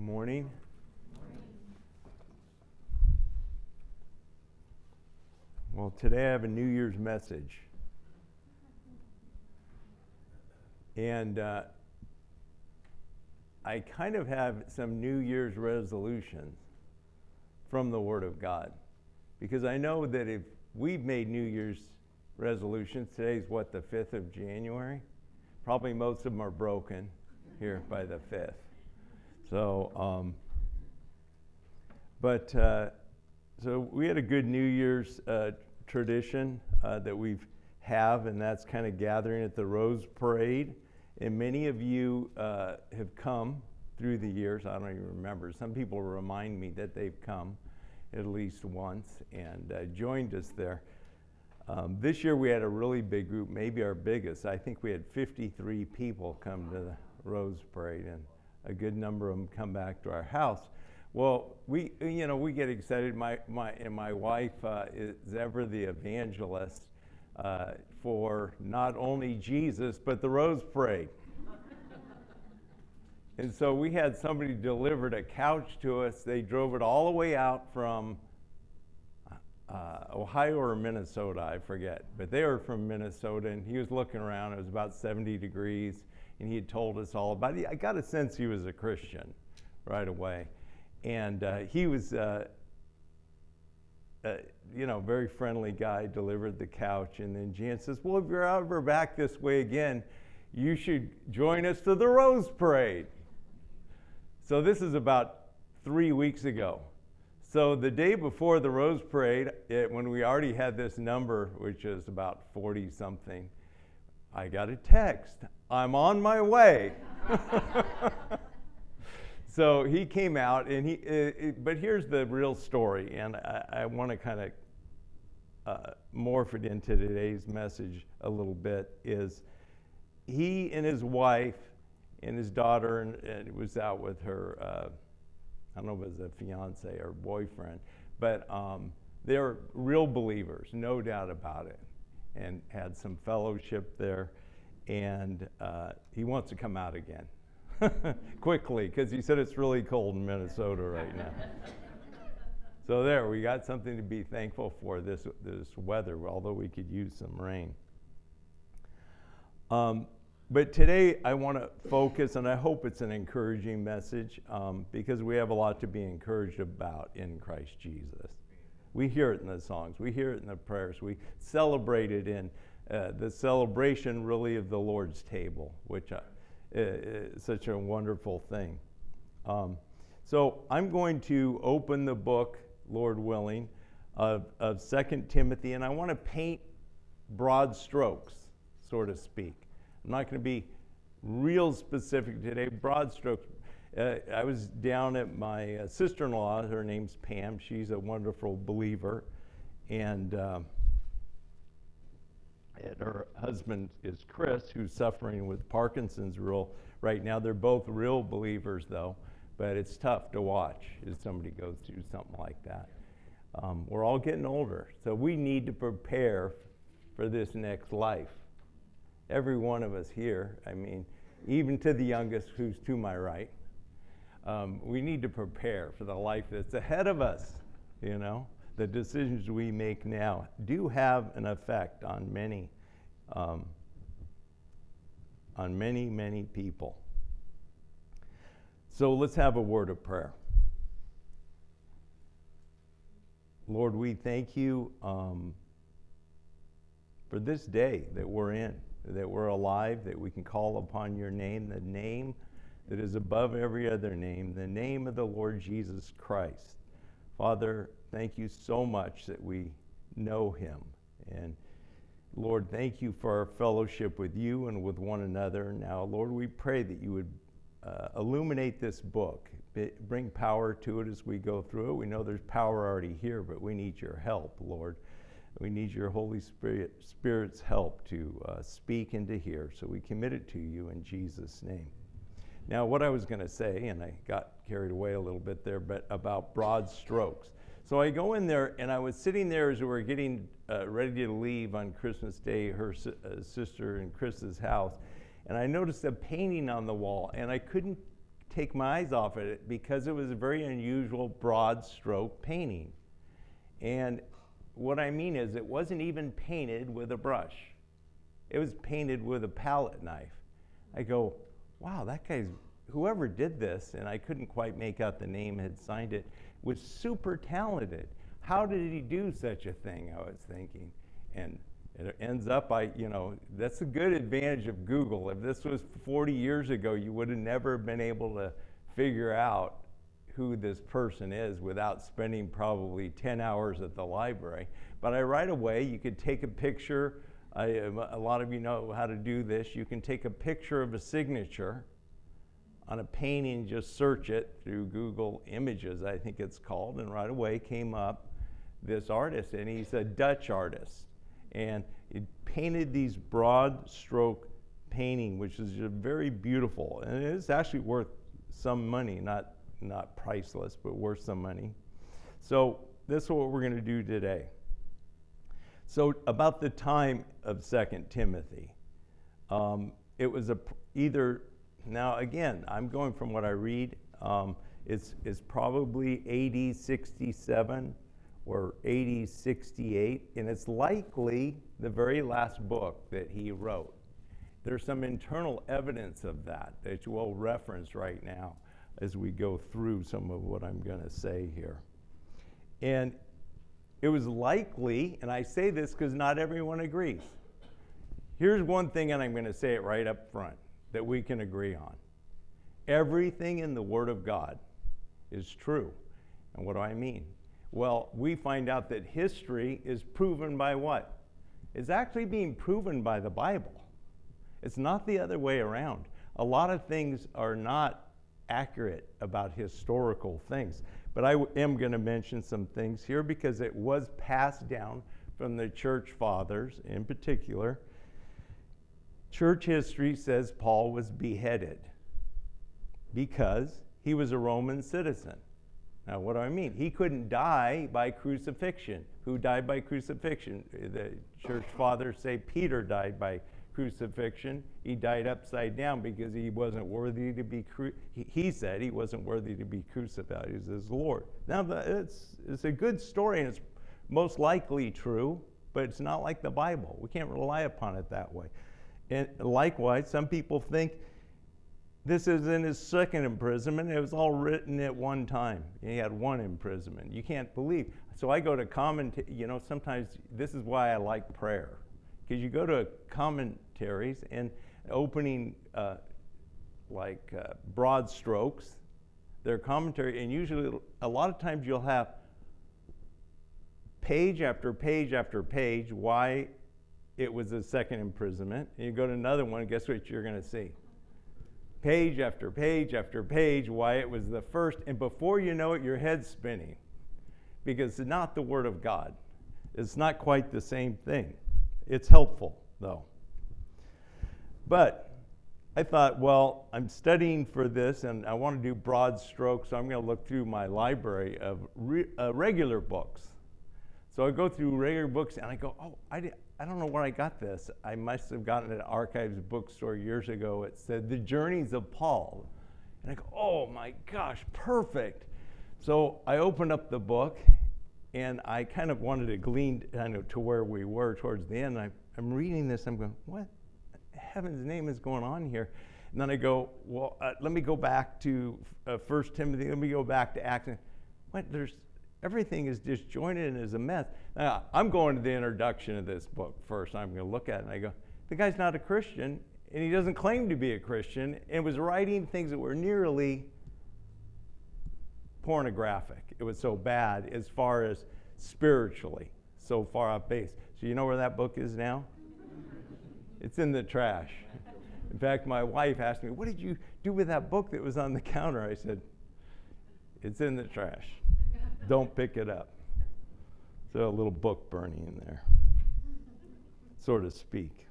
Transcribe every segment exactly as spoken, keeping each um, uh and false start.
morning. Well, today I have a New Year's message. And uh, I kind of have some New Year's resolutions from the Word of God. Because I know that if we've made New Year's resolutions, today's what, the fifth of January? Probably most of them are broken here by the fifth. So, um, but, uh, so we had a good New Year's uh, tradition uh, that we've have, and that's kind of gathering at the Rose Parade. And many of you uh, have come through the years. I don't even remember. Some people remind me that they've come at least once and uh, joined us there. Um, this year we had a really big group, maybe our biggest. I think we had fifty-three people come to the Rose Parade, and a good number of them come back to our house. Well, we, you know, we get excited. My, my, and my wife uh, is ever the evangelist uh, for not only Jesus, but the Rose Parade. And so we had somebody delivered a couch to us. They drove it all the way out from uh, Ohio or Minnesota, I forget. But they were from Minnesota, and he was looking around. It was about seventy degrees, and he had told us all about it. I got a sense he was a Christian right away. And uh, he was, uh, uh, you know, very friendly guy, delivered the couch. And then Jan says, well, if you're ever back this way again, you should join us to the Rose Parade. So this is about three weeks ago. So the day before the Rose Parade, it, when we already had this number, which is about forty something, I got a text, I'm on my way. So he came out, and he. Uh, but here's the real story, and I, I want to kind of uh, morph it into today's message a little bit. Is he and his wife and his daughter, and, and was out with her. Uh, I don't know if it was a fiance or boyfriend, but um, they're real believers, no doubt about it, and had some fellowship there. And uh, he wants to come out again. Quickly, because he said it's really cold in Minnesota right now. So there, we got something to be thankful for, this this weather, although we could use some rain. Um, but today I want to focus, and I hope it's an encouraging message, um, because we have a lot to be encouraged about in Christ Jesus. We hear it in the songs, we hear it in the prayers, we celebrate it in uh, the celebration really of the Lord's table, which I, Uh, such a wonderful thing. Um, so I'm going to open the book, Lord willing, of, of Second Timothy, and I want to paint broad strokes, so to speak. I'm not going to be real specific today, broad strokes. Uh, I was down at my uh, sister-in-law, her name's Pam, she's a wonderful believer, and uh, And her husband is Chris, who's suffering with Parkinson's real right now. They're both real believers, though, but it's tough to watch as somebody goes through something like that. Um, we're all getting older, so we need to prepare for this next life. Every one of us here, I mean, even to the youngest, who's to my right, um, we need to prepare for the life that's ahead of us, you know? The decisions we make now do have an effect on many, um, on many, many people. So let's have a word of prayer. Lord, we thank you um, for this day that we're in, that we're alive, that we can call upon your name, the name that is above every other name, the name of the Lord Jesus Christ. Father, thank you so much that we know him. And Lord, thank you for our fellowship with you and with one another. Now, Lord, we pray that you would uh, illuminate this book, bring power to it as we go through it. We know there's power already here, but we need your help, Lord. We need your Holy Spirit, Spirit's help to uh, speak and to hear. So we commit it to you in Jesus' name. Now, what I was going to say, and I got carried away a little bit there, but about broad strokes. So I go in there, and I was sitting there as we were getting uh, ready to leave on Christmas Day, her si- uh, sister and Chris's house, and I noticed a painting on the wall, and I couldn't take my eyes off it because it was a very unusual broad stroke painting. And what I mean is it wasn't even painted with a brush. It was painted with a palette knife. I go, wow, that guy's, whoever did this, and I couldn't quite make out the name, had signed it, was super talented. How did he do such a thing, I was thinking. And it ends up, I, you know, that's a good advantage of Google. If this was forty years ago, you would have never been able to figure out who this person is without spending probably ten hours at the library. But I right away, you could take a picture. I, a lot of you know how to do this. You can take a picture of a signature on a painting, just search it through Google Images, I think it's called, and right away came up this artist, and he's a Dutch artist. And he painted these broad stroke painting, which is just very beautiful. And it's actually worth some money, not, not priceless, but worth some money. So this is what we're going to do today. So about the time of Second Timothy, um, it was a, either, now again, I'm going from what I read, um, it's, it's probably A D sixty-seven or A D sixty-eight, and it's likely the very last book that he wrote. There's some internal evidence of that that we'll reference right now as we go through some of what I'm going to say here. And it was likely, and I say this because not everyone agrees. Here's one thing, and I'm going to say it right up front, that we can agree on. Everything in the Word of God is true. And what do I mean? Well, we find out that history is proven by what? It's actually being proven by the Bible. It's not the other way around. A lot of things are not accurate about historical things. But I am going to mention some things here because it was passed down from the church fathers in particular. Church history says Paul was beheaded because he was a Roman citizen. Now, what do I mean? He couldn't die by crucifixion. Who died by crucifixion? The church fathers say Peter died by crucifixion. He died upside down because he wasn't worthy to be, cru he, he said he wasn't worthy to be crucified as his Lord. Now, the, it's, it's a good story, and it's most likely true, but it's not like the Bible. We can't rely upon it that way. And likewise, some people think this is in his second imprisonment. It was all written at one time. He had one imprisonment. You can't believe. So I go to comment, you know, sometimes this is why I like prayer. Because you go to commentaries and opening uh, like uh, broad strokes, their commentary, and usually a lot of times you'll have page after page after page why it was a second imprisonment. And you go to another one, and guess what you're going to see? Page after page after page why it was the first, and before you know it, your head's spinning because it's not the Word of God. It's not quite the same thing. It's helpful, though. But I thought, well, I'm studying for this, and I want to do broad strokes, so I'm going to look through my library of re uh, regular books. So I go through regular books, and I go, oh, I, did, I don't know where I got this. I must have gotten it at Archives bookstore years ago. It said, The Journeys of Paul. And I go, oh, my gosh, perfect. So I opened up the book, and I kind of wanted to glean kind of to where we were towards the end. I, I'm reading this, I'm going, what in heaven's name is going on here? And then I go, well, uh, let me go back to uh, First Timothy, let me go back to Acts. What, there's, everything is disjointed and is a mess. Now, I'm going to the introduction of this book first. I'm going to look at it, and I go, the guy's not a Christian, and he doesn't claim to be a Christian, and was writing things that were nearly pornographic. It was so bad as far as spiritually, so far off base. So you know where that book is now? It's in the trash. In fact, my wife asked me, what did you do with that book that was on the counter? I said, it's in the trash. Don't pick it up. So a little book burning in there, so to speak.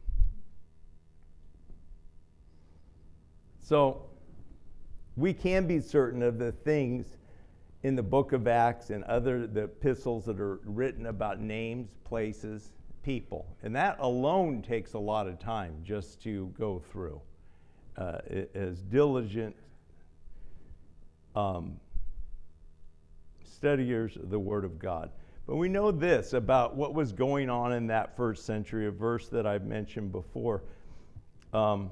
So we can be certain of the things in the book of Acts and other the epistles that are written about names, places, people. And that alone takes a lot of time just to go through. Uh, as diligent um, studiers of the Word of God. But we know this about what was going on in that first century, a verse that I've mentioned before. Um,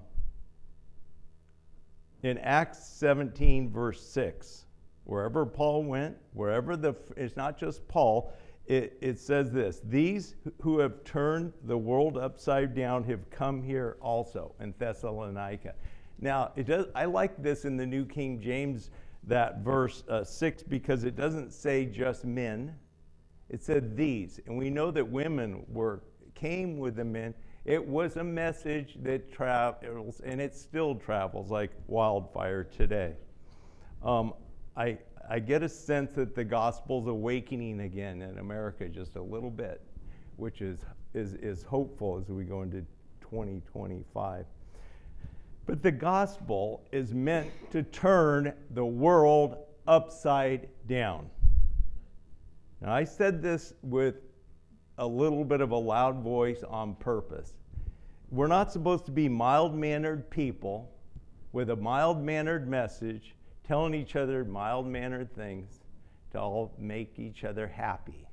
in Acts seventeen, verse six, wherever Paul went, wherever the, it's not just Paul, it, it says this: these who have turned the world upside down have come here also, in Thessalonica. Now, it does. I like this in the New King James, that verse uh, six, because it doesn't say just men. It said these, and we know that women were came with the men. It was a message that travels, and it still travels like wildfire today. Um, I I get a sense that the gospel's awakening again in America just a little bit, which is is is hopeful as we go into twenty twenty-five. But the gospel is meant to turn the world upside down. Now, I said this with a little bit of a loud voice on purpose. We're not supposed to be mild-mannered people with a mild-mannered message, telling each other mild-mannered things to all make each other happy.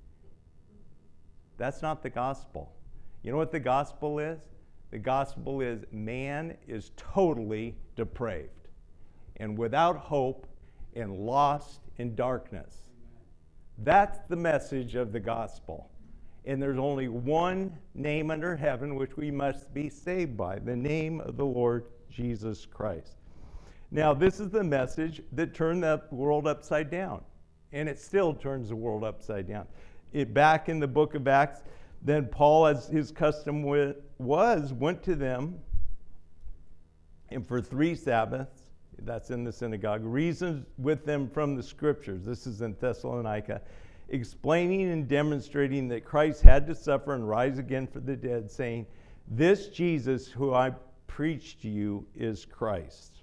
That's not the gospel. You know what the gospel is? The gospel is man is totally depraved and without hope and lost in darkness. That's the message of the gospel. And there's only one name under heaven which we must be saved by, the name of the Lord Jesus Christ. Now, this is the message that turned the world upside down, and it still turns the world upside down. It, back in the book of Acts, then Paul, as his custom was, went to them, and for three Sabbaths, that's in the synagogue, reasoned with them from the scriptures. This is in Thessalonica, explaining and demonstrating that Christ had to suffer and rise again for the dead, saying, this Jesus who I preach to you is Christ.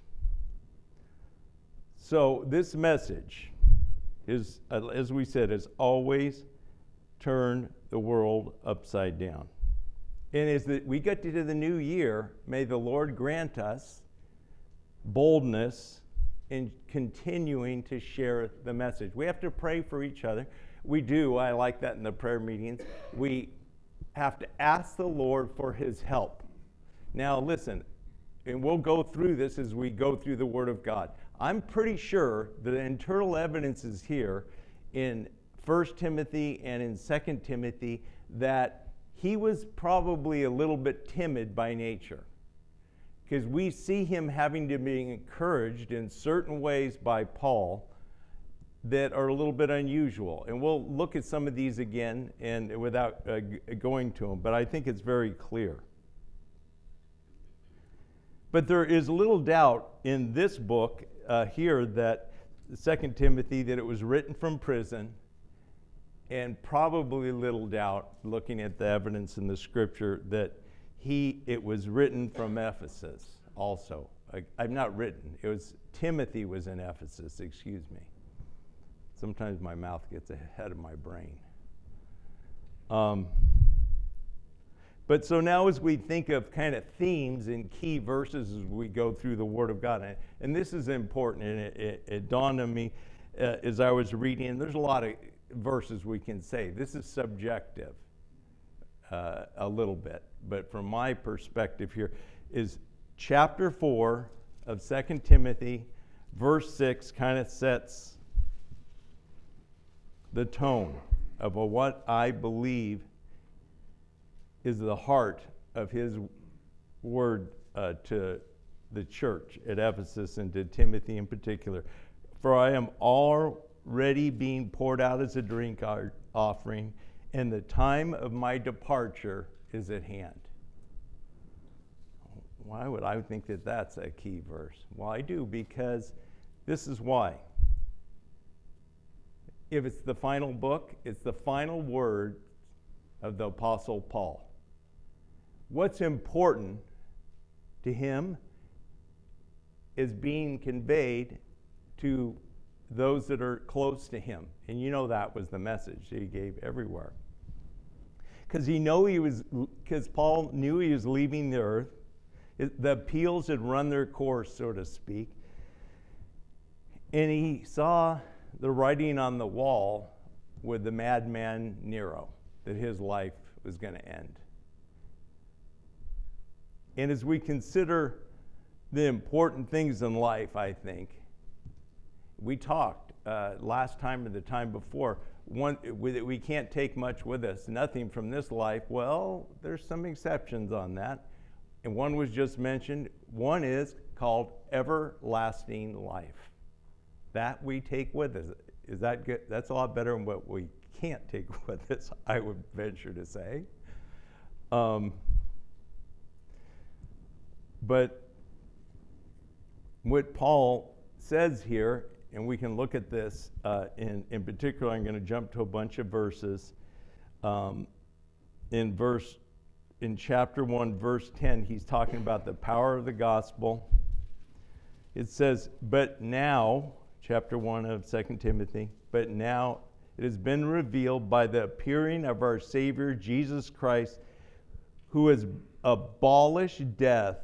So this message is, as we said, has always turned the world upside down. And as that we get to the new year, may the Lord grant us boldness in continuing to share the message. We have to pray for each other. We do. I like that in the prayer meetings. We have to ask the Lord for his help. Now listen, and we'll go through this as we go through the Word of God. I'm pretty sure that internal evidence is here in First Timothy and in Second Timothy that he was probably a little bit timid by nature, because we see him having to be encouraged in certain ways by Paul that are a little bit unusual. And we'll look at some of these again and without uh, going to them, but I think it's very clear. But there is little doubt in this book uh, here that Second Timothy, that it was written from prison, and probably little doubt, looking at the evidence in the scripture, that he it was written from Ephesus also. I, I've not written. It was Timothy was in Ephesus, excuse me. Sometimes my mouth gets ahead of my brain. Um, but so now as we think of kind of themes and key verses as we go through the Word of God, and, and this is important, and it, it, it dawned on me uh, as I was reading, and there's a lot of verses we can say. This is subjective uh, a little bit, but from my perspective here is chapter four of Second Timothy, verse six kind of sets the tone of what I believe is the heart of his word uh, to the church at Ephesus and to Timothy in particular. For I am already being poured out as a drink offering, and the time of my departure is at hand. Why would I think that that's a key verse? Well, I do, because this is why. If it's the final book, it's the final word of the Apostle Paul. What's important to him is being conveyed to those that are close to him. And you know that was the message he gave everywhere. Because he know he was, because Paul knew he was leaving the earth. It, the appeals had run their course, so to speak. And he saw the writing on the wall with the madman Nero, that his life was going to end. And as we consider the important things in life, I think, we talked uh, last time or the time before, one, we, we can't take much with us, nothing from this life. Well, there's some exceptions on that. And one was just mentioned. One is called everlasting life. That we take with us. Is that good? That's a lot better than what we can't take with us, I would venture to say. Um, but what Paul says here, and we can look at this uh, in, in particular, I'm going to jump to a bunch of verses. Um, in verse, in chapter one, verse ten, he's talking about the power of the gospel. It says, but now, chapter one of Second Timothy, but now it has been revealed by the appearing of our Savior Jesus Christ, who has abolished death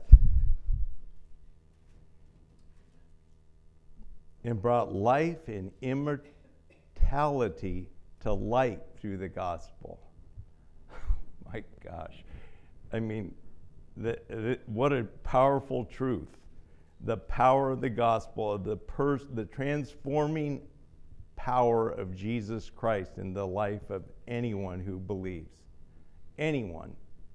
and brought life and immortality to light through the gospel. My gosh. I mean, the, the, what a powerful truth. The power of the gospel, of the, pers- the transforming power of Jesus Christ in the life of anyone who believes. Anyone.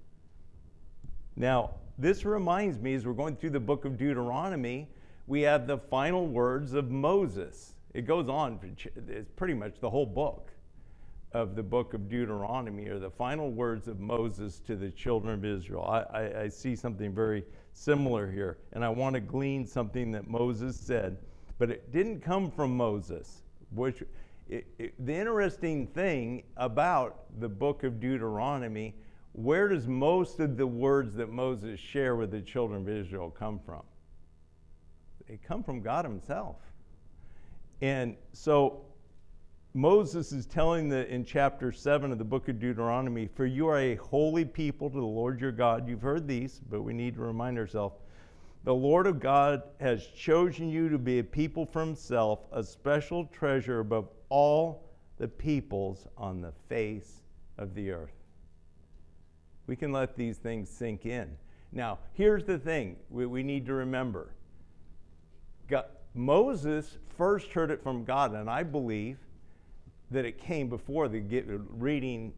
Now, this reminds me, as we're going through the book of Deuteronomy, we have the final words of Moses. It goes on, it's pretty much the whole book of the book of Deuteronomy, are the final words of Moses to the children of Israel. I, I, I see something very similar here, and I want to glean something that Moses said, but it didn't come from Moses. Which it, it, the interesting thing about the book of Deuteronomy, where does most of the words that Moses shared with the children of Israel come from? They come from God himself. And so Moses is telling the, in chapter seven of the book of Deuteronomy, for you are a holy people to the Lord your God. You've heard these, but we need to remind ourselves. The Lord of God has chosen you to be a people for himself, a special treasure above all the peoples on the face of the earth. We can let these things sink in. Now, here's the thing we, we need to remember. God, Moses first heard it from God, and I believe that it came before the get, reading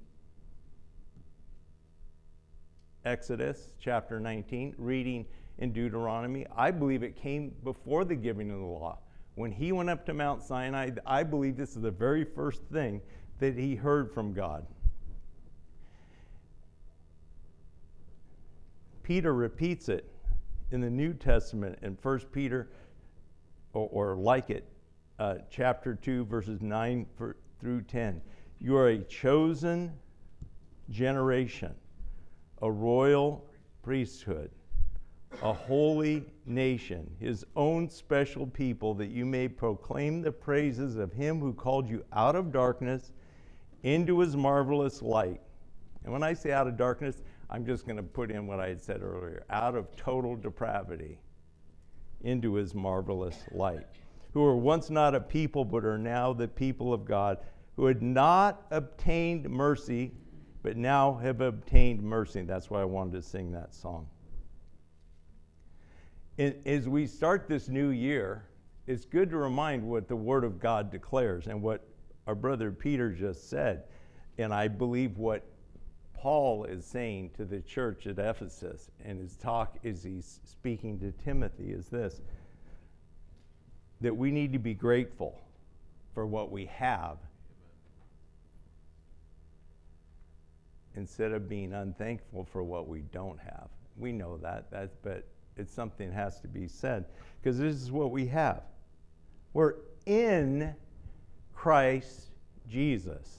Exodus chapter nineteen, reading in Deuteronomy. I believe it came before the giving of the law. When he went up to Mount Sinai, I believe this is the very first thing that he heard from God. Peter repeats it in the New Testament in First Peter, or, or like it, uh, chapter two, verses nine through ten. You are a chosen generation, a royal priesthood, a holy nation, his own special people, that you may proclaim the praises of him who called you out of darkness into his marvelous light. And when I say out of darkness, I'm just going to put in what I had said earlier, out of total depravity into his marvelous light, who were once not a people but are now the people of God, who had not obtained mercy but now have obtained mercy. That's why I wanted to sing that song. And as we start this new year, it's good to remind what the Word of God declares and what our brother Peter just said. And I believe what Paul is saying to the church at Ephesus, and his talk as he's speaking to Timothy, is this: that we need to be grateful for what we have instead of being unthankful for what we don't have. We know that, that's, but it's something that has to be said, because this is what we have. We're in Christ Jesus.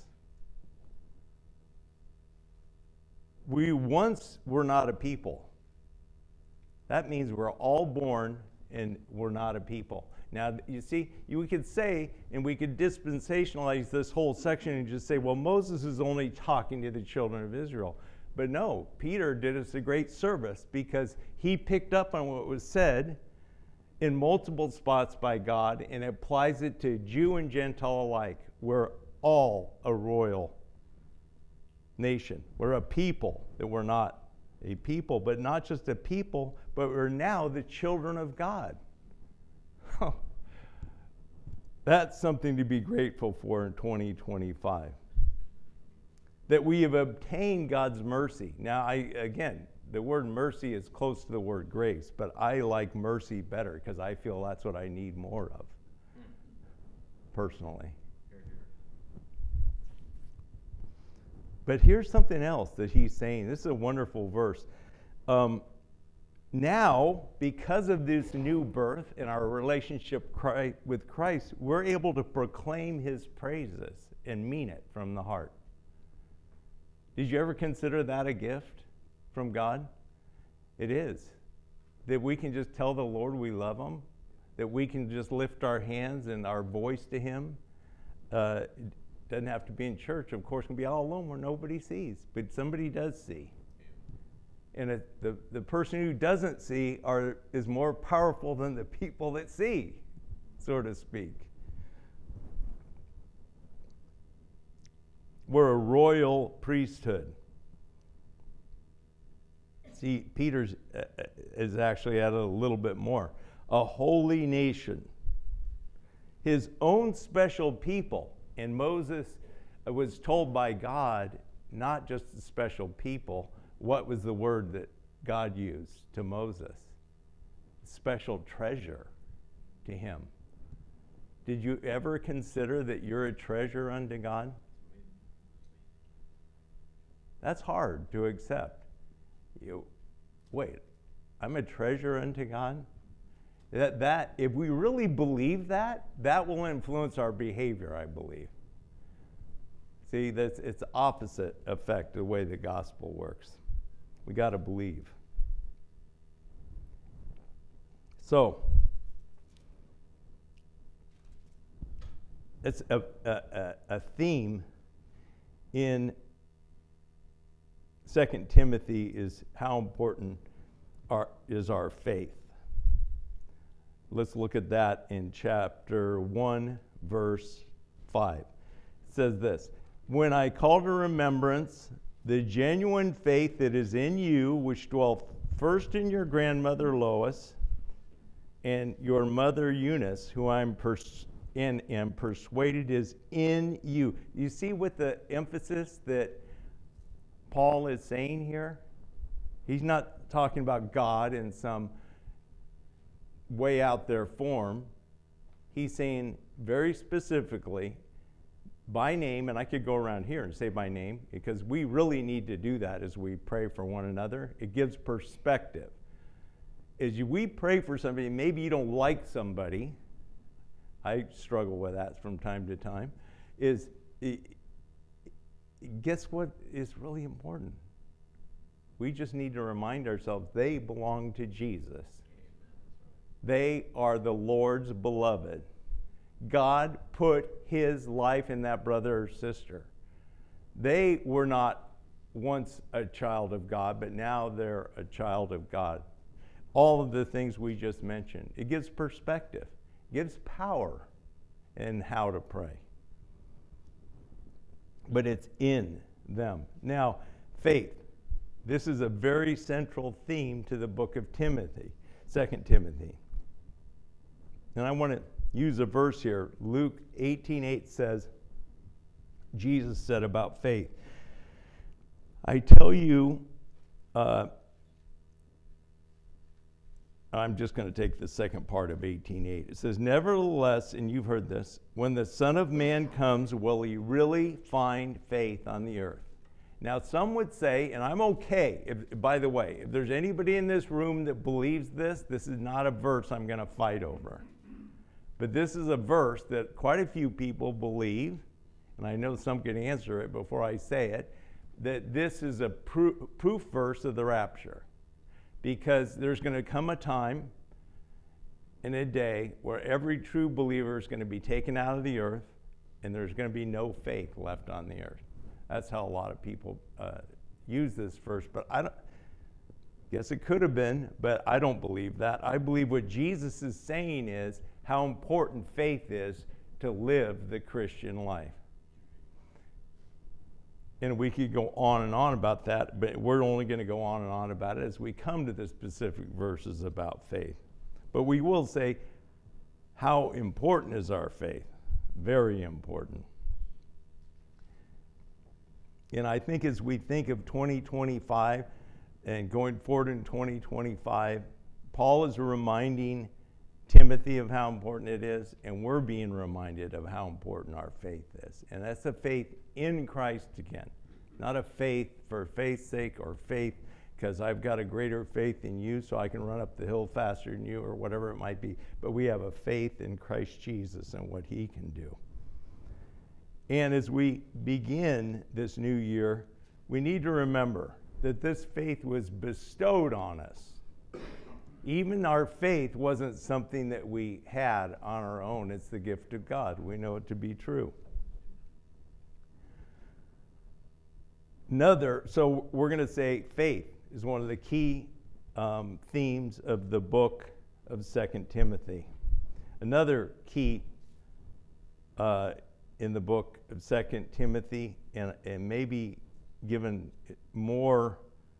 We once were not a people. That means we're all born and we're not a people. Now, you see, you, we could say, and we could dispensationalize this whole section and just say, well, Moses is only talking to the children of Israel. But no, Peter did us a great service, because he picked up on what was said in multiple spots by God, and applies it to Jew and Gentile alike. We're all a royal nation. We're a people that we're not a people, but not just a people, but we're now the children of God. That's something to be grateful for in twenty twenty-five. That we have obtained God's mercy. Now, I again, the word mercy is close to the word grace, but I like mercy better because I feel that's what I need more of, personally. But here's something else that he's saying. This is a wonderful verse. Um, now, because of this new birth and our relationship Christ, with Christ, we're able to proclaim his praises and mean it from the heart. Did you ever consider that a gift from God? It is. That we can just tell the Lord we love him, that we can just lift our hands and our voice to him. Uh, doesn't have to be in church. Of course, it can be all alone where nobody sees, but somebody does see. And it, the, the person who doesn't see are, is more powerful than the people that see, so to speak. We're a royal priesthood. See, Peter's uh, is actually added a little bit more. A holy nation. His own special people. And Moses was told by God, not just the special people, what was the word that God used to Moses? Special treasure to him. Did you ever consider that you're a treasure unto God? That's hard to accept. You, wait, I'm a treasure unto God? That, that, if we really believe that, that will influence our behavior, I believe. See, that's, it's the opposite effect of the way the gospel works. We got to believe. So, it's a, a, a theme in Second Timothy is how important our, is our faith. Let's look at that in chapter one, verse five. It says this, when I call to remembrance the genuine faith that is in you, which dwelt first in your grandmother Lois and your mother Eunice, who I'm pers- and am persuaded is in you. You see what the emphasis that Paul is saying here? He's not talking about God in some way out there form. He's saying very specifically, by name, and I could go around here and say by name, because we really need to do that as we pray for one another. It gives perspective. As you, we pray for somebody, maybe you don't like somebody, I struggle with that from time to time, is it, guess what is really important? We just need to remind ourselves they belong to Jesus. They are the Lord's beloved. God put his life in that brother or sister. They were not once a child of God, but now they're a child of God. All of the things we just mentioned. It gives perspective, it gives power in how to pray. But it's in them. Now, faith. This is a very central theme to the book of Timothy, Second Timothy. And I want to use a verse here. Luke eighteen eight says, Jesus said about faith, I tell you, uh, I'm just going to take the second part of eighteen eight. It says, nevertheless, and you've heard this, when the Son of Man comes, will he really find faith on the earth? Now, some would say, and I'm okay, if, by the way, if there's anybody in this room that believes this, this is not a verse I'm going to fight over. But this is a verse that quite a few people believe, and I know some can answer it before I say it, that this is a proof, proof verse of the rapture. Because there's going to come a time in a day where every true believer is going to be taken out of the earth, and there's going to be no faith left on the earth. That's how a lot of people uh, use this verse. But I don't, Guess it could have been, but I don't believe that. I believe what Jesus is saying is how important faith is to live the Christian life. And we could go on and on about that, but we're only going to go on and on about it as we come to the specific verses about faith. But we will say, how important is our faith? Very important. And I think as we think of twenty twenty-five and going forward in twenty twenty-five, Paul is reminding Timothy of how important it is, and we're being reminded of how important our faith is. And that's a faith in Christ again, not a faith for faith's sake or faith because I've got a greater faith in you so I can run up the hill faster than you or whatever it might be. But we have a faith in Christ Jesus and what he can do. And as we begin this new year, we need to remember that this faith was bestowed on us. Even our faith wasn't something that we had on our own. It's the gift of God. We know it to be true. Another, so we're going to say faith is one of the key um, themes of the book of Second Timothy. Another key uh, in the book of Second Timothy, and, and maybe given more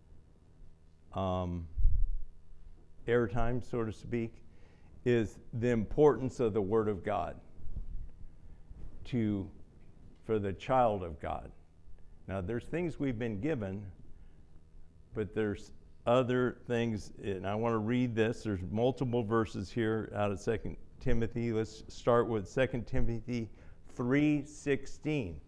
um, airtime, so to speak, is the importance of the Word of God to, for the child of God. Now, there's things we've been given, but there's other things, and I want to read this. There's multiple verses here out of Second Timothy. Let's start with Second Timothy three sixteen.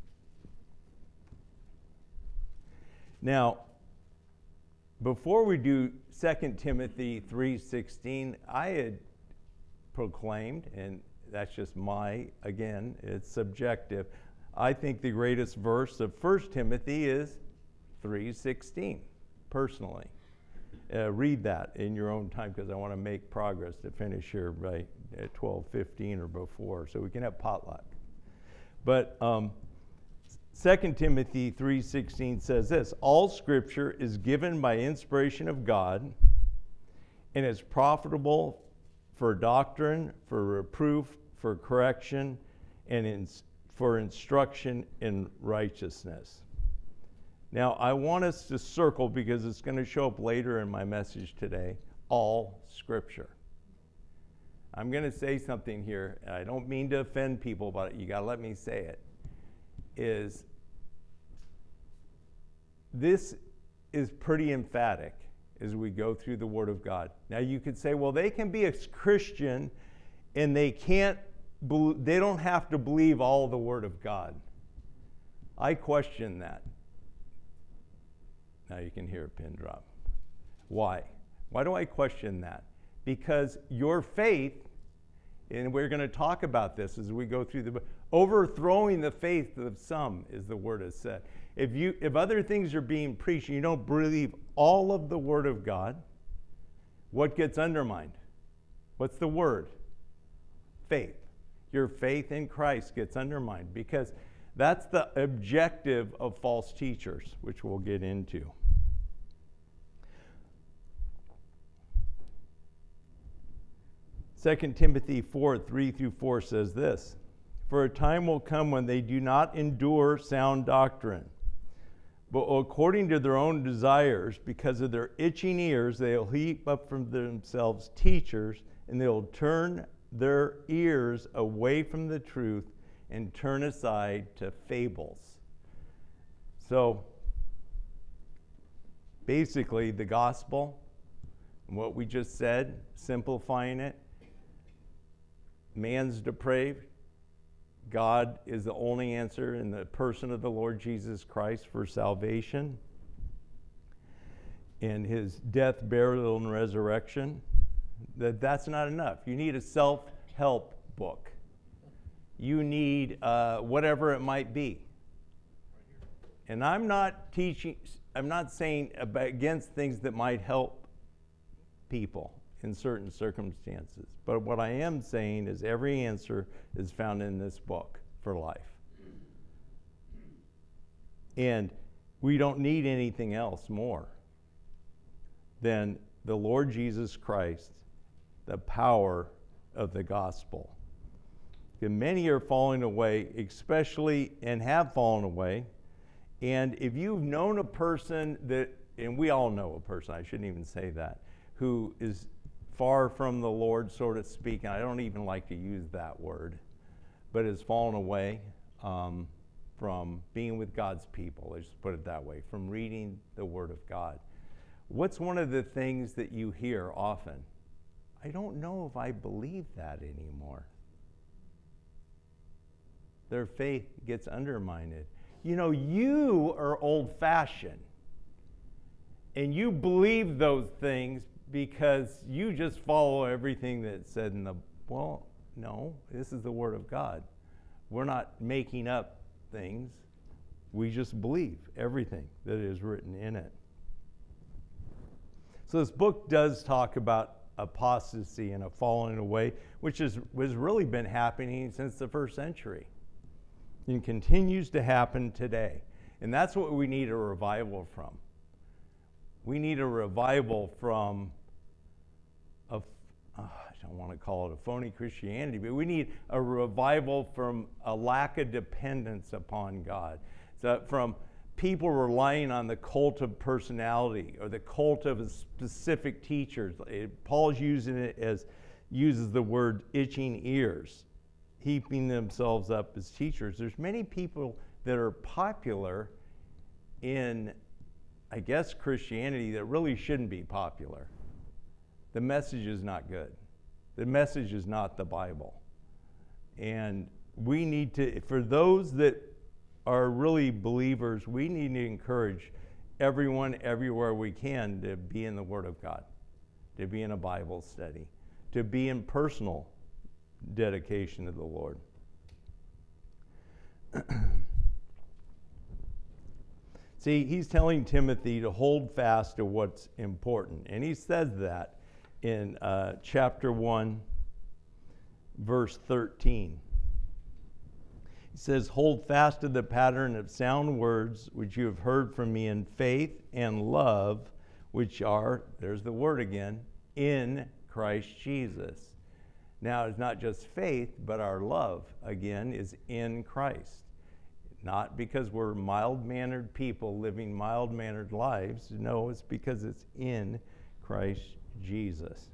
Now, before we do Second Timothy three sixteen, I had proclaimed, and that's just my, again, it's subjective, I think the greatest verse of First Timothy is three sixteen, personally. Uh, read that in your own time because I want to make progress to finish here by at twelve fifteen or before so we can have potluck. But um, Second Timothy three sixteen says this, all scripture is given by inspiration of God and is profitable for doctrine, for reproof, for correction, and in, for instruction in righteousness. Now, I want us to circle, because it's going to show up later in my message today, all scripture. I'm going to say something here, and I don't mean to offend people, but you got to let me say it, is this is pretty emphatic as we go through the Word of God. Now, you could say, well, they can be a Christian and they can't, they don't have to believe all the Word of God. I question that. Now you can hear a pin drop. Why? Why do I question that? Because your faith, and we're going to talk about this as we go through the book, overthrowing the faith of some, is the word is said. If you, if other things are being preached and you don't believe all of the Word of God, what gets undermined? What's the word? Faith. Your faith in Christ gets undermined, because that's the objective of false teachers, which we'll get into. Second Timothy four, three through four says this, for a time will come when they do not endure sound doctrine, but according to their own desires, because of their itching ears, they'll heap up from themselves teachers, and they'll turn their ears away from the truth and turn aside to fables. So, basically, the gospel, what we just said, simplifying it, man's depraved. God is the only answer in the person of the Lord Jesus Christ for salvation. And his death, burial, and resurrection. That that's not enough. You need a self-help book. You need uh, whatever it might be. And I'm not teaching, I'm not saying about, against things that might help people in certain circumstances. But what I am saying is every answer is found in this book for life. And we don't need anything else more. than the Lord Jesus Christ, the power of the gospel. And many are falling away, especially, and have fallen away. And if you've known a person that, and we all know a person, I shouldn't even say that, who is far from the Lord, so to speak, and I don't even like to use that word, but has fallen away um, from being with God's people, let's just put it that way, from reading the Word of God. What's one of the things that you hear often? I don't know if I believe that anymore. Their faith gets undermined. You know, you are old-fashioned, and you believe those things because you just follow everything that's said in the, well, no, this is the Word of God. We're not making up things. We just believe everything that is written in it. So this book does talk about apostasy and a falling away, which is, has really been happening since the first century and continues to happen today. And that's what we need a revival from. We need a revival from, a, uh, I don't want to call it a phony Christianity, but we need a revival from a lack of dependence upon God. So from people relying on the cult of personality or the cult of a specific teachers. Paul's using it as, uses the word itching ears, heaping themselves up as teachers. There's many people that are popular in, I guess, Christianity that really shouldn't be popular. The message is not good. The message is not the Bible. And we need to, for those that are really believers, we need to encourage everyone everywhere we can to be in the Word of God, to be in a Bible study, to be in personal dedication to the Lord. See, he's telling Timothy to hold fast to what's important. And he says that in uh, chapter one, verse thirteen. He says, hold fast to the pattern of sound words which you have heard from me in faith and love, which are, there's the word again, in Christ Jesus. Now, it's not just faith, but our love, again, is in Christ. Not because we're mild-mannered people living mild-mannered lives. No, it's because it's in Christ Jesus.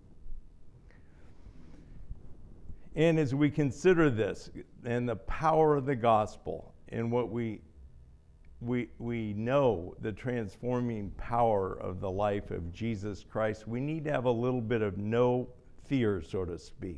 And as we consider this and the power of the gospel and what we we we know the transforming power of the life of Jesus Christ, we need to have a little bit of no fear, so to speak.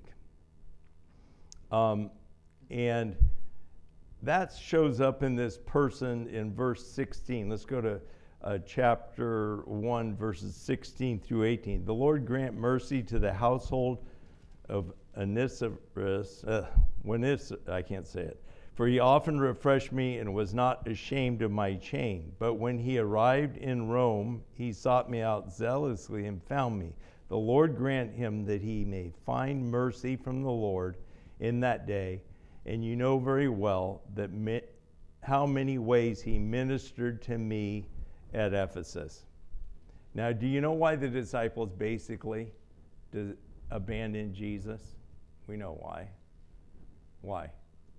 Um, and that shows up in this person in verse sixteen. Let's go to uh, chapter one, verses sixteen through eighteen. The Lord grant mercy to the household of Onesiphorus, uh, Onis, I can't say it. For he often refreshed me and was not ashamed of my chain. But when he arrived in Rome, he sought me out zealously and found me. The Lord grant him that he may find mercy from the Lord in that day. And you know very well that mi- how many ways he ministered to me at Ephesus. Now, do you know why the disciples basically did abandon Jesus? We know why. Why?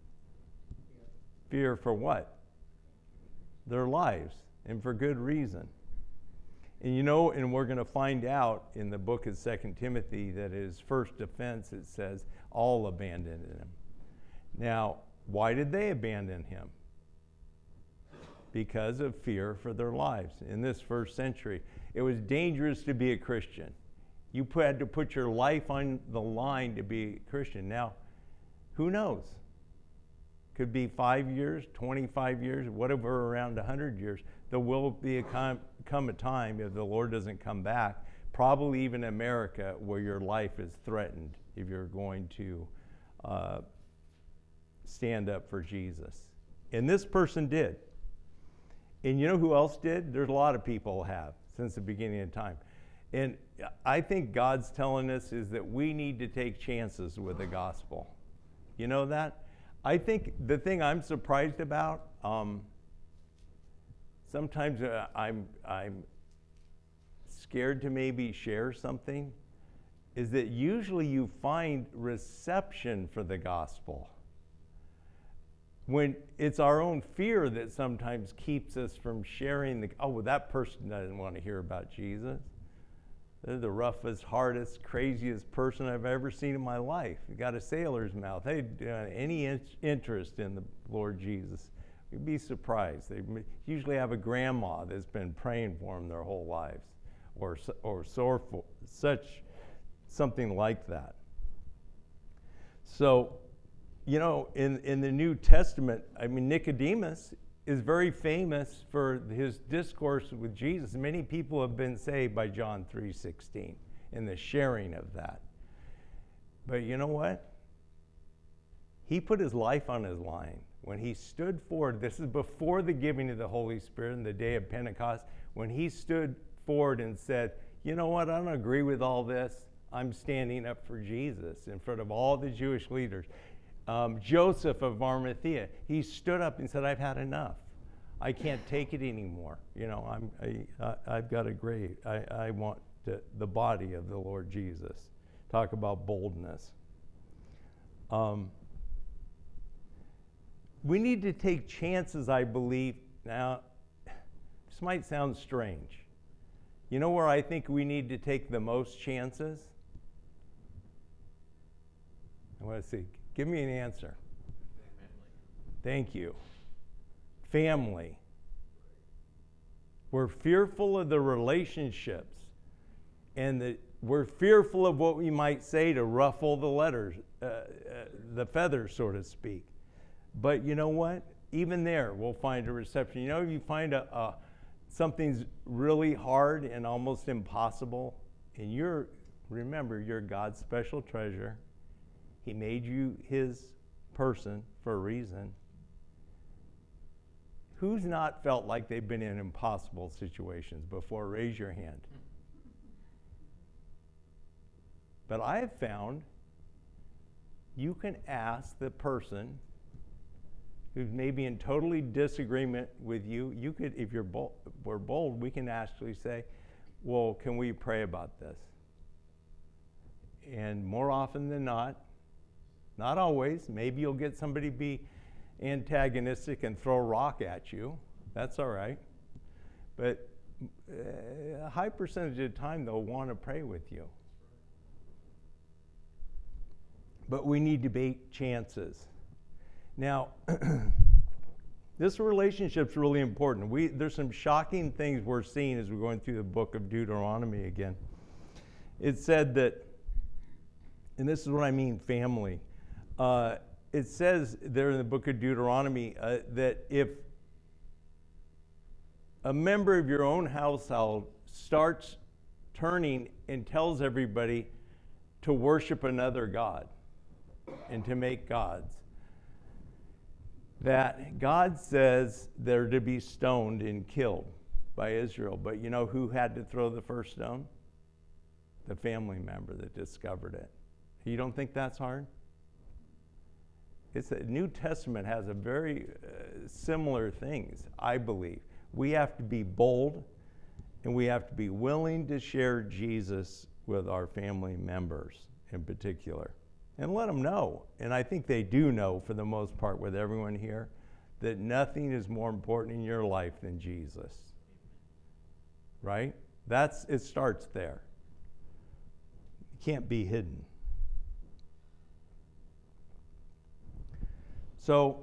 Fear for what? Their lives, and for good reason. And you know, and we're going to find out in the book of Second Timothy that his first defense, it says, all abandoned him. Now, why did they abandon him? Because of fear for their lives. In this first century, it was dangerous to be a Christian. You put, had to put your life on the line to be a Christian. Now, who knows? Could be five years, twenty-five years, whatever, around one hundred years. There will be a com- come a time, if the Lord doesn't come back, probably even America, where your life is threatened if you're going to uh, stand up for Jesus. And this person did. And you know who else did? There's a lot of people have since the beginning of time. And I think God's telling us is that we need to take chances with the gospel. You know that? I think the thing I'm surprised about, um, sometimes uh, I'm, I'm scared to maybe share something is that usually you find reception for the gospel when it's our own fear that sometimes keeps us from sharing the, oh, well, that person doesn't want to hear about Jesus. They're the roughest, hardest, craziest person I've ever seen in my life. They got a sailor's mouth. They uh, any in- interest in the Lord Jesus. You'd be surprised. They usually have a grandma that's been praying for them their whole lives, or or sore for, such something like that. So, you know, in, in the New Testament, I mean, Nicodemus is very famous for his discourse with Jesus. Many people have been saved by John three sixteen and the sharing of that. But you know what? He put his life on his line. When he stood forward, this is before the giving of the Holy Spirit in the day of Pentecost, when he stood forward and said, you know what, I don't agree with all this. I'm standing up for Jesus in front of all the Jewish leaders. Um, Joseph of Arimathea, he stood up and said, I've had enough. I can't take it anymore. You know, I'm, I, I, I've got a grave. I, I want to, the body of the Lord Jesus. Talk about boldness. Um, we need to take chances, I believe. Now, this might sound strange. You know where I think we need to take the most chances? I want to see. Give me an answer. Family. Thank you. Family. We're fearful of the relationships, and the, we're fearful of what we might say to ruffle the letters, uh, uh, the feathers, so to speak. But you know what? Even there, we'll find a reception. You know, if you find a, a something's really hard and almost impossible, and you're, remember, you're God's special treasure. He made you his person for a reason. Who's not felt like they've been in impossible situations before? Raise your hand. But I have found you can ask the person who's maybe in totally disagreement with you. You could, if you're bold, we're bold, we can actually say, well, can we pray about this? And more often than not, not always, maybe you'll get somebody be antagonistic and throw a rock at you. That's all right. But a high percentage of the time, they'll want to pray with you. But we need to take chances. Now, this relationship's really important. We, there's some shocking things we're seeing as we're going through the book of Deuteronomy again. It said that, and this is what I mean, family. Uh, it says there in the book of Deuteronomy uh, that if a member of your own household starts turning and tells everybody to worship another god and to make gods, that God says they're to be stoned and killed by Israel. But you know who had to throw the first stone? The family member that discovered it. You don't think that's hard? It's the New Testament has a very uh, similar things, I believe. We have to be bold, and we have to be willing to share Jesus with our family members in particular. And let them know, and I think they do know for the most part with everyone here, that nothing is more important in your life than Jesus. Right? That's, it starts there. It can't be hidden. So,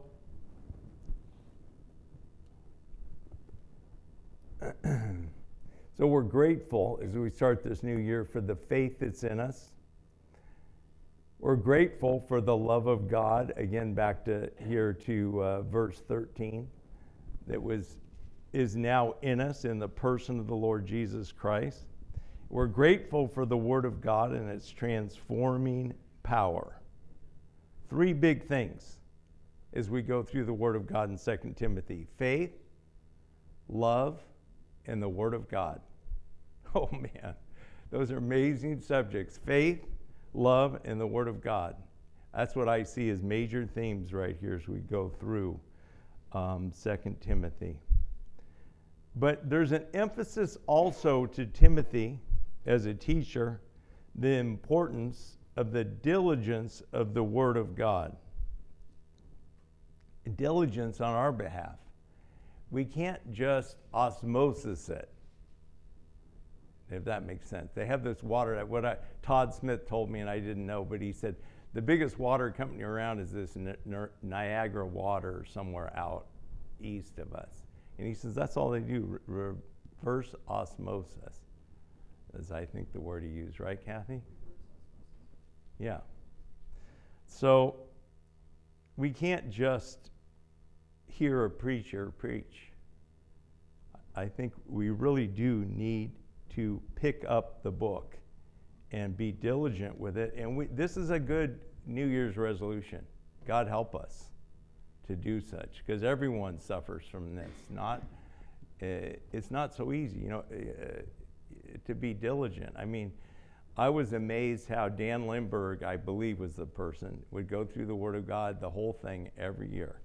so we're grateful as we start this new year for the faith that's in us. We're grateful for the love of God, again back to here to uh, verse thirteen, that was is now in us in the person of the Lord Jesus Christ. We're grateful for the Word of God and its transforming power. Three big things as we go through the Word of God in Second Timothy: faith, love, and the Word of God. Oh man, those are amazing subjects. Faith, love, and the Word of God. That's what I see as major themes right here as we go through um, Second Timothy. But there's an emphasis also to Timothy as a teacher, the importance of the diligence of the Word of God. Diligence on our behalf. We can't just osmosis it, if that makes sense. They have this water, that what I, Todd Smith told me, and I didn't know, but he said, the biggest water company around is this Niagara Water somewhere out east of us. And he says, that's all they do, re- reverse osmosis, is I think the word he used, right, Kathy? Yeah. So we can't just hear a preacher preach. I think we really do need to pick up the book and be diligent with it. And we, this is a good New Year's resolution. God help us to do such, because everyone suffers from this. Not, uh, it's not so easy, you know, uh, to be diligent. I mean, I was amazed how Dan Lindbergh, I believe was the person, would go through the Word of God, the whole thing, every year.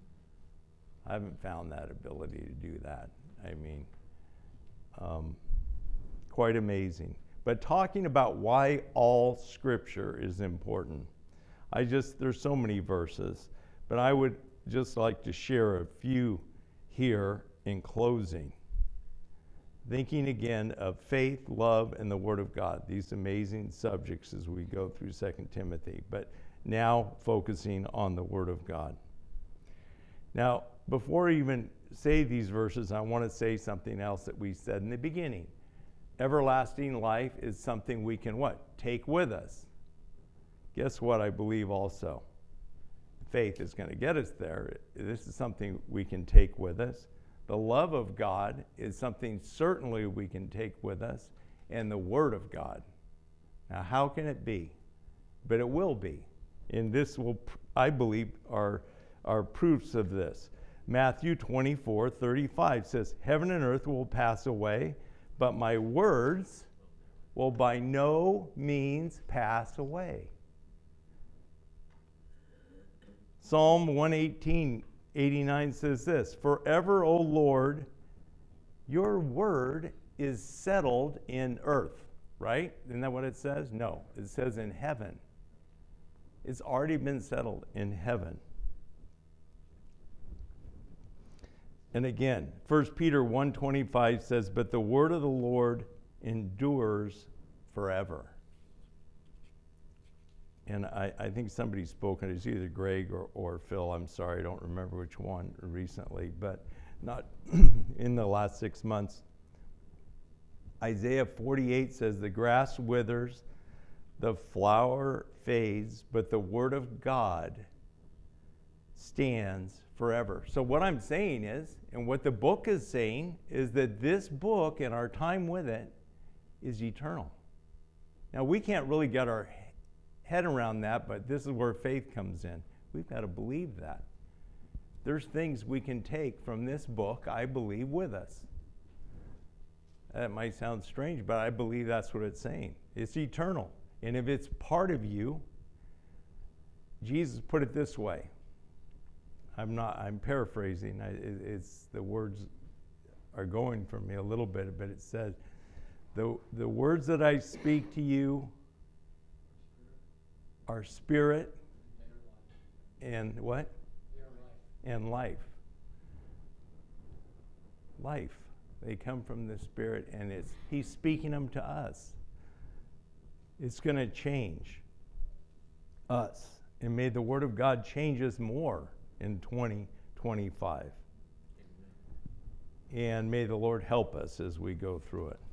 I haven't found that ability to do that. I mean, um, quite amazing. But talking about why all Scripture is important, I just, there's so many verses, but I would just like to share a few here in closing. Thinking again of faith, love, and the Word of God, these amazing subjects as we go through Second Timothy, but now focusing on the Word of God. Now, before I even say these verses, I want to say something else that we said in the beginning. Everlasting life is something we can what? Take with us. Guess what I believe also? Faith is going to get us there. This is something we can take with us. The love of God is something certainly we can take with us, and the Word of God. Now, how can it be? But it will be. And this will, I believe, are, are proofs of this. Matthew twenty-four thirty-five says, heaven and earth will pass away, but my words will by no means pass away. Psalm one eighteen eighty-nine says this, forever, O Lord, your word is settled in earth, right? Isn't that what it says? No, it says in heaven. It's already been settled in heaven. And again, First Peter one twenty-five says, but the word of the Lord endures forever. And I, I think somebody's spoken, it's either Greg or, or Phil, I'm sorry, I don't remember which one recently, but not in the last six months. Isaiah forty-eight says, the grass withers, the flower fades, but the word of God stands forever. So what I'm saying is, and what the book is saying, is that this book and our time with it is eternal. Now, we can't really get our head around that, but this is where faith comes in. We've got to believe that. There's things we can take from this book, I believe, with us. That might sound strange, but I believe that's what it's saying. It's eternal. And if it's part of you, Jesus put it this way. I'm not, I'm paraphrasing. I, it, it's, the words are going from me a little bit, but it says, the, the words that I speak to you are spirit and what? And life. Life. They come from the Spirit, and it's He's speaking them to us. It's going to change us. And may the Word of God change us more in twenty twenty-five. And may the Lord help us as we go through it.